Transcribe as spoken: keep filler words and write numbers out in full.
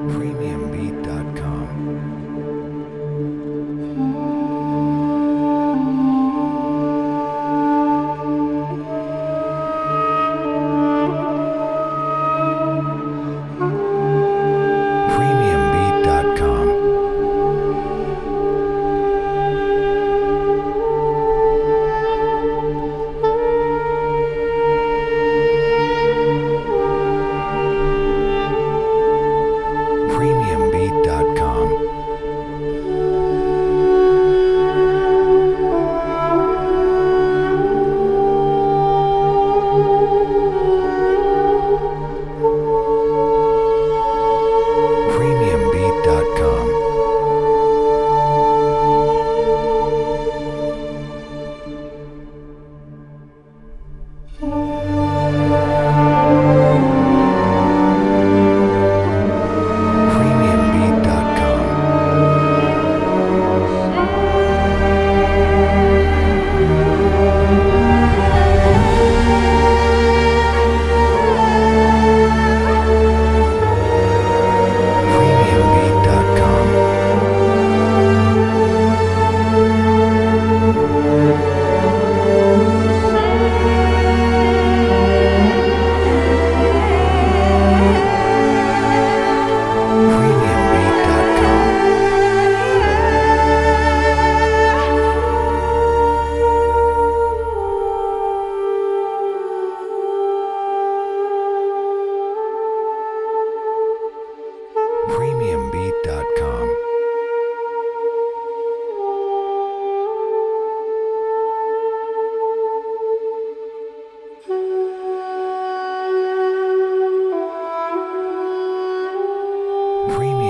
premium beat dot com. premium beat dot com. premium beat dot com. premium beat dot com. premium beat dot com. premium beat dot com. premium beat dot com. premium beat dot com. premium